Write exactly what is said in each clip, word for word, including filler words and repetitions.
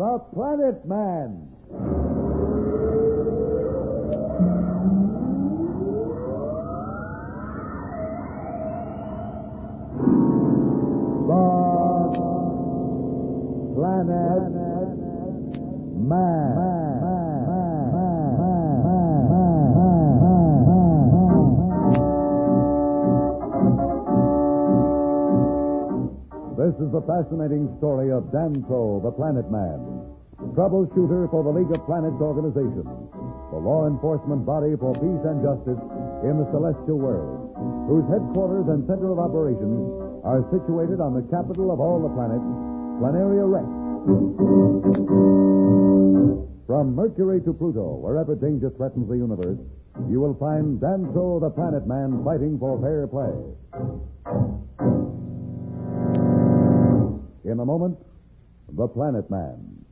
The Planet Man. The Planet Man. This is the fascinating story of Danto, the Planet Man, troubleshooter for the League of Planets organization, the law enforcement body for peace and justice in the celestial world, whose headquarters and center of operations are situated on the capital of all the planets, Planaria Rex. From Mercury to Pluto, wherever danger threatens the universe, you will find Danto, the Planet Man, fighting for fair play. In a moment, The Planet Man.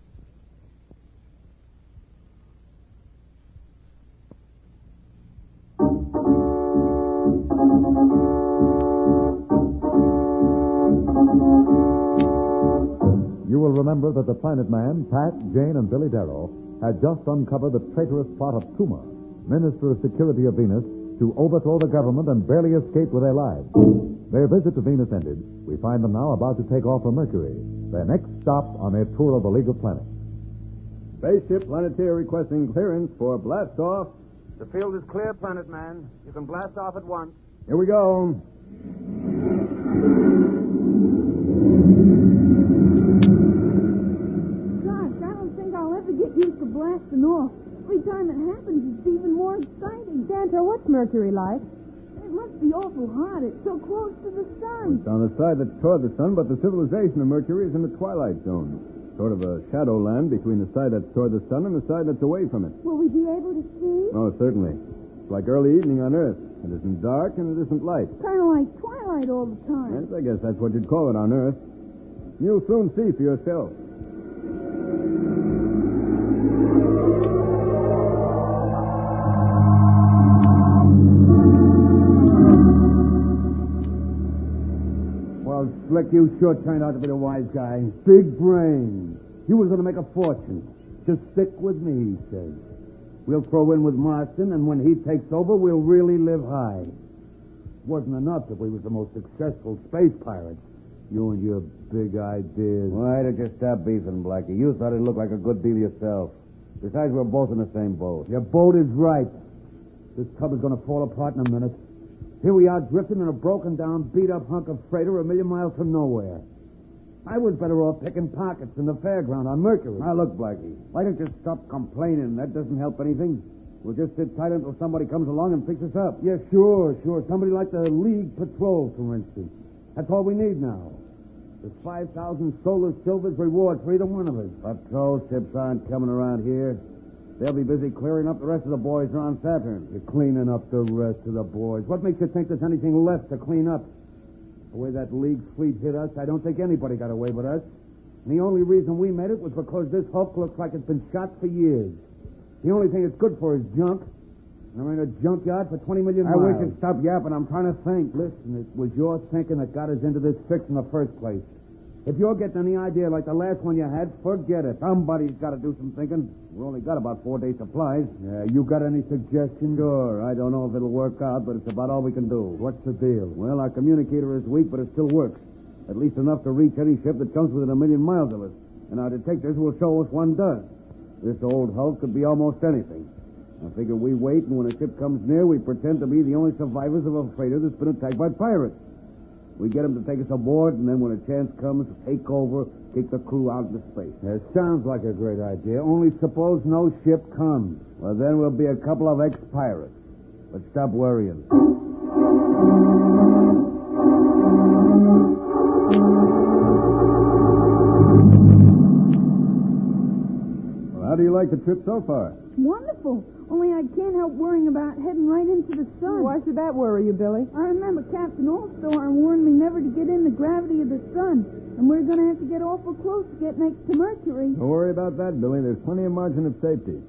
You will remember that the Planet Man, Pat, Jane, and Billy Darrow had just uncovered the traitorous plot of Tuma, Minister of Security of Venus, to overthrow the government and barely escape with their lives. Their visit to Venus ended. We find them now about to take off for Mercury, their next stop on their tour of the League of Planets. Spaceship Planeteer requesting clearance for blast off. The field is clear, Planet Man. You can blast off at once. Here we go. Gosh, I don't think I'll ever get used to blasting off. Every time it happens, it's even more exciting. Danto, what's Mercury like? It must be awful hot. It's so close to the sun. It's on the side that's toward the sun, but the civilization of Mercury is in the twilight zone. Sort of a shadowland between the side that's toward the sun and the side that's away from it. Will we be able to see? Oh, certainly. It's like early evening on Earth. It isn't dark and it isn't light. Kind of like twilight all the time. Yes, I guess that's what you'd call it on Earth. You'll soon see for yourself. Well, Slick, you sure turned out to be the wise guy. Big brain. You was going to make a fortune. Just stick with me, he says. We'll throw in with Marston, and when he takes over, we'll really live high. Wasn't enough if we was the most successful space pirates. You and your big ideas. Why did you stop beefing, Blackie? You thought it looked like a good deal yourself. Besides, we're both in the same boat. Your boat is right. This tub is going to fall apart in a minute. Here we are drifting in a broken-down, beat-up hunk of freighter a million miles from nowhere. I was better off picking pockets in the fairground on Mercury. Now, look, Blackie, why don't you stop complaining? That doesn't help anything. We'll just sit tight until somebody comes along and picks us up. Yeah, sure, sure. Somebody like the League Patrol, for instance. That's all we need now. There's five thousand solar silvers reward for either one of us. Patrol ships aren't coming around here. They'll be busy clearing up the rest of the boys around Saturn. You're cleaning up the rest of the boys. What makes you think there's anything left to clean up? The way that League fleet hit us, I don't think anybody got away with us. And the only reason we made it was because this Hulk looks like it's been shot for years. The only thing it's good for is junk. And there ain't a junkyard for twenty million miles. I wish you'd stop yapping. I'm trying to think. Listen, it was your thinking that got us into this fix in the first place. If you're getting any idea like the last one you had, forget it. Somebody's got to do some thinking. We only got about four days' supplies. Yeah, you got any suggestions? Sure. I don't know if it'll work out, but it's about all we can do. What's the deal? Well, our communicator is weak, but it still works. At least enough to reach any ship that comes within a million miles of us. And our detectors will show us one does. This old Hulk could be almost anything. I figure we wait, and when a ship comes near, we pretend to be the only survivors of a freighter that's been attacked by pirates. We get them to take us aboard, and then when a chance comes, take over, kick the crew out into space. That sounds like a great idea. Only suppose no ship comes. Well, then we'll be a couple of ex-pirates. But stop worrying. Well, how do you like the trip so far? Wonderful. Only I can't help worrying about heading right into the sun. Why should that worry you, Billy? I remember Captain Allstar warned me never to get in the gravity of the sun, and we're going to have to get awful close to get next to Mercury. Don't worry about that, Billy. There's plenty of margin of safety.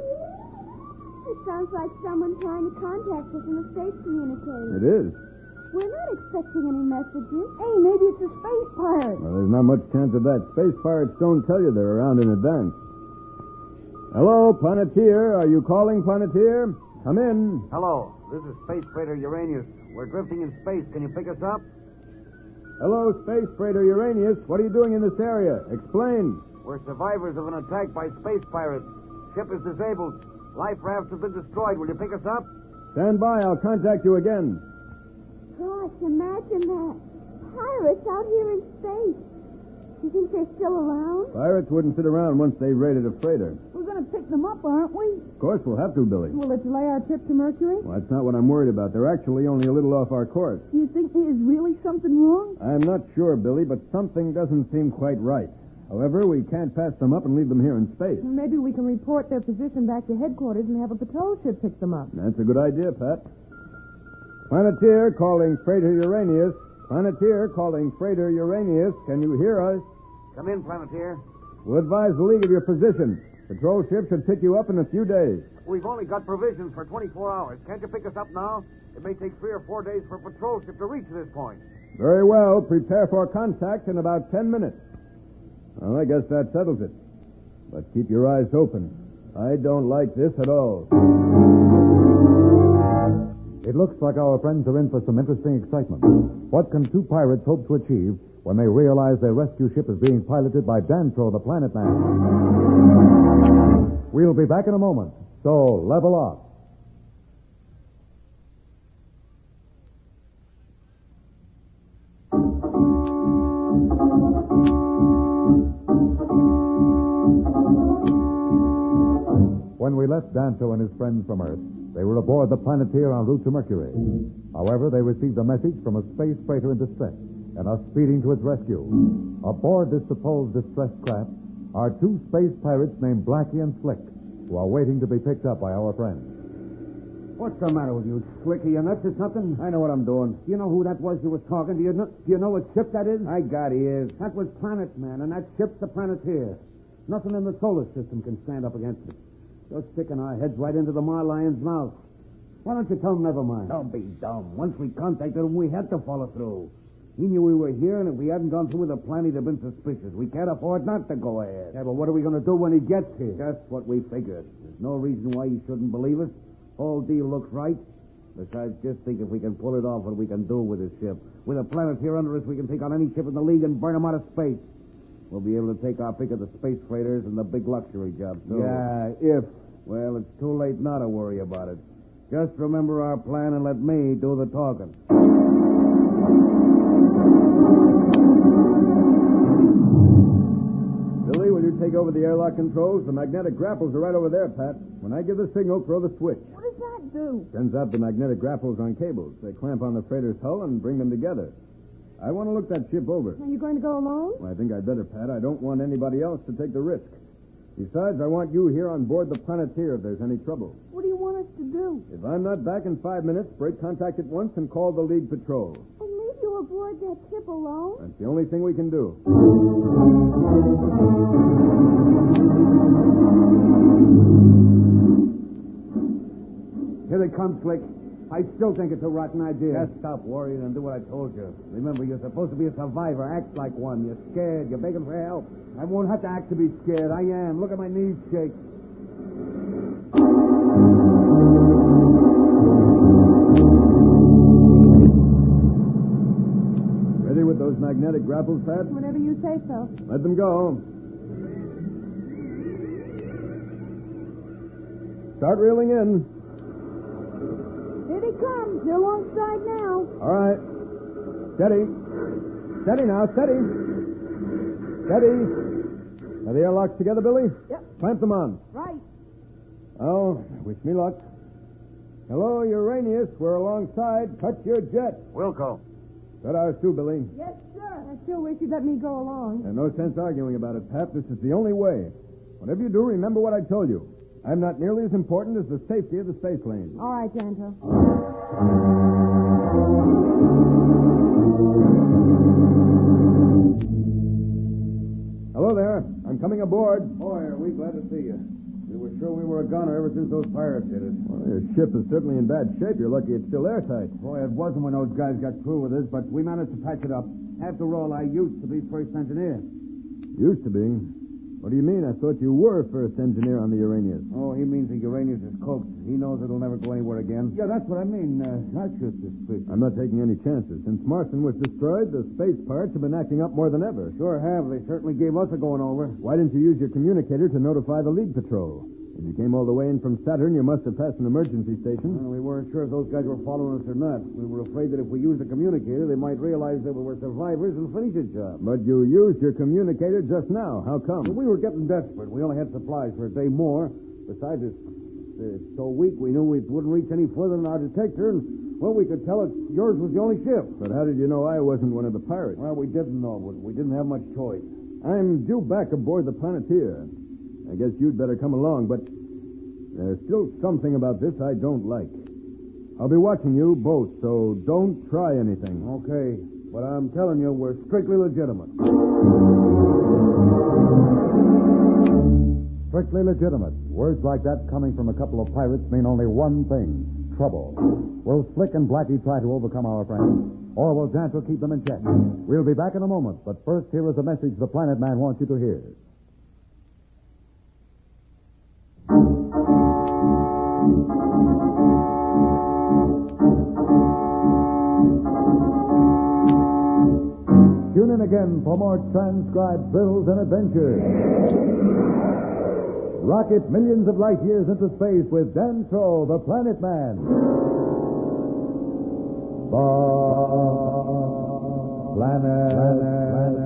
It sounds like someone trying to contact us in a space communicator. It is. We're not expecting any messages. Hey, maybe it's a space pirate. Well, there's not much chance of that. Space pirates don't tell you they're around in advance. Hello, Planeteer. Are you calling, Planeteer? Come in. Hello. This is Space Freighter Uranus. We're drifting in space. Can you pick us up? Hello, Space Freighter Uranus. What are you doing in this area? Explain. We're survivors of an attack by space pirates. Ship is disabled. Life rafts have been destroyed. Will you pick us up? Stand by. I'll contact you again. Gosh, imagine that. Pirates out here in space. You think they're still around? Pirates wouldn't sit around once they raided a freighter. We're going to pick them up, aren't we? Of course, we'll have to, Billy. Will it delay our trip to Mercury? Well, that's not what I'm worried about. They're actually only a little off our course. Do you think there is really something wrong? I'm not sure, Billy, but something doesn't seem quite right. However, we can't pass them up and leave them here in space. Maybe we can report their position back to headquarters and have a patrol ship pick them up. That's a good idea, Pat. Planeteer calling Freighter Uranus. Planeteer calling Freighter Uranus. Can you hear us? Come in, Planeteer. We'll advise the League of your position. Patrol ship should pick you up in a few days. We've only got provisions for twenty-four hours. Can't you pick us up now? It may take three or four days for a patrol ship to reach this point. Very well. Prepare for contact in about ten minutes. Well, I guess that settles it. But keep your eyes open. I don't like this at all. It looks like our friends are in for some interesting excitement. What can two pirates hope to achieve when they realize their rescue ship is being piloted by Dantro, the Planet Man? We'll be back in a moment, so level off. When we left Dantro and his friends from Earth, they were aboard the Planeteer en route to Mercury. However, they received a message from a space freighter in distress and are speeding to its rescue. Aboard this supposed distressed craft are two space pirates named Blackie and Slick, who are waiting to be picked up by our friends. What's the matter with you, Slicky? You nuts or something? I know what I'm doing. You know who that was who was talking? Do you know, do you know what ship that is? I got ears. That was Planet Man, and that ship's the Planeteer. Nothing in the solar system can stand up against it. You're sticking our heads right into the Marlion's mouth. Why don't you tell him never mind? Don't be dumb. Once we contacted him, we had to follow through. He knew we were here, and if we hadn't gone through with the plan, he'd have been suspicious. We can't afford not to go ahead. Yeah, but what are we going to do when he gets here? Just what we figured. There's no reason why you shouldn't believe us. Whole deal looks right. Besides, just think if we can pull it off, what we can do with this ship. With a Planeteer under us, we can take on any ship in the League and burn them out of space. We'll be able to take our pick of the space freighters and the big luxury jobs, too. Yeah, if... Well, it's too late now to worry about it. Just remember our plan and let me do the talking. Billy, will you take over the airlock controls? The magnetic grapples are right over there, Pat. When I give the signal, throw the switch. What does that do? Sends out the magnetic grapples on cables. They clamp on the freighter's hull and bring them together. I want to look that ship over. Are you going to go alone? Well, I think I'd better, Pat. I don't want anybody else to take the risk. Besides, I want you here on board the Planeteer if there's any trouble. What do you want us to do? If I'm not back in five minutes, break contact at once and call the League Patrol. And leave you aboard that ship alone? That's the only thing we can do. Here they come, Slick. I still think it's a rotten idea. Just stop worrying and do what I told you. Remember, you're supposed to be a survivor. Act like one. You're scared. You're begging for help. I won't have to act to be scared. I am. Look at my knees shake. Ready with those magnetic grapples, Pat? Whenever you say so. Let them go. Start reeling in. Here they come. They're alongside now. All right. Steady. Steady now. Steady. Steady. Are the airlocks together, Billy? Yep. Clamp them on. Right. Oh, wish me luck. Hello, Uranus. We're alongside. Cut your jet. Wilco. Cut ours too, Billy. Yes, sir. I still wish you'd let me go along. And no sense arguing about it, Pat. This is the only way. Whatever you do, remember what I told you. I'm not nearly as important as the safety of the space lane. All right, Danto. Hello there. I'm coming aboard. Boy, are we glad to see you. We were sure we were a goner ever since those pirates hit us. Well, your ship is certainly in bad shape. You're lucky it's still airtight. Boy, it wasn't when those guys got through with us, but we managed to patch it up. After all, I used to be first engineer. Used to be. What do you mean? I thought you were first engineer on the Uranius. Oh, he means the Uranius is cooked. He knows it'll never go anywhere again. Yeah, that's what I mean. Uh, not just suspicion. I'm not taking any chances. Since Marston was destroyed, the space pirates have been acting up more than ever. Sure have. They certainly gave us a going over. Why didn't you use your communicator to notify the League Patrol? If you came all the way in from Saturn, you must have passed an emergency station. Well, we weren't sure if those guys were following us or not. We were afraid that if we used the communicator, they might realize that we were survivors and finish the job. But you used your communicator just now. How come? Well, we were getting desperate. We only had supplies for a day more. Besides, it's, it's so weak, we knew we wouldn't reach any further than our detector, and, well, we could tell it yours was the only ship. But how did you know I wasn't one of the pirates? Well, we didn't know. but We didn't have much choice. I'm due back aboard the Planeteer. I guess you'd better come along, but there's still something about this I don't like. I'll be watching you both, so don't try anything. Okay, but I'm telling you, we're strictly legitimate. Strictly legitimate. Words like that coming from a couple of pirates mean only one thing: trouble. Will Slick and Blackie try to overcome our friends? Or will Janto keep them in check? We'll be back in a moment, but first here is a message the Planet Man wants you to hear. Tune in again for more transcribed thrills and adventures. Rocket millions of light years into space with Dan Troll, the Planet Man. The Planet, Planet